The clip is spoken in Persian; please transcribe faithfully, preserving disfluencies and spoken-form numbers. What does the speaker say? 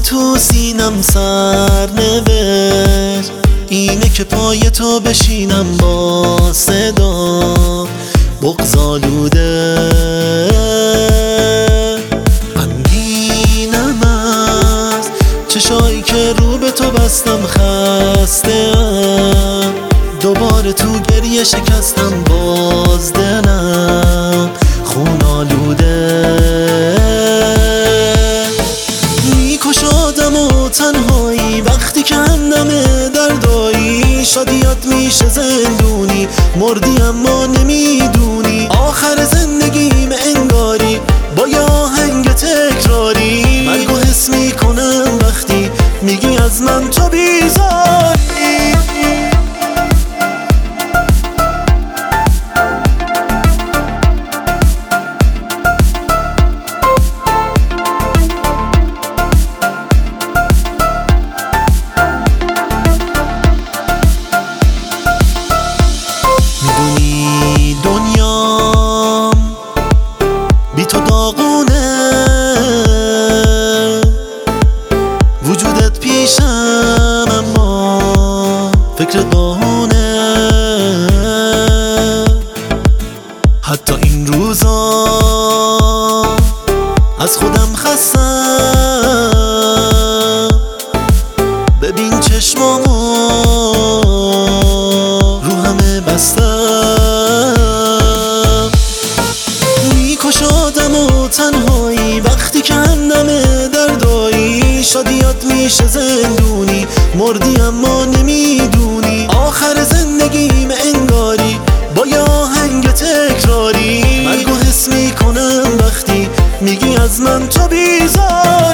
تو سینم سر نوشت، اینه که پای تو بشینم با صدا بغض‌آلوده. غمگینم از چشایی که رو به تو بستم، خسته ام دوباره تو گریه شکستم، باز دلم خون آلوده. میکش آدم و تنهایی وقتی که همدم دردایی، شادیات میشه زندونی، مردی اما نمیدونی. آخر زندگیم انگاری با یه آهنگ تکراری، مرگو حس میکنم وقتی میگی از من تو بیزاری. میدونی دنیام بی تو داغونه، وجودت پیشم اما فکر بهونه. حتی این روزا از خودم خستم، ببین چشمامو رو همه بستم. میکش آدم و تنهایی وقتی که همدم دردایی، شادیات میشه زندونی، مردی اما نمیدونی. آخر زندگیم انگاری با یه آهنگ تکراری، مرگو حس میکنم وقتی میگی از من تو بیزاری.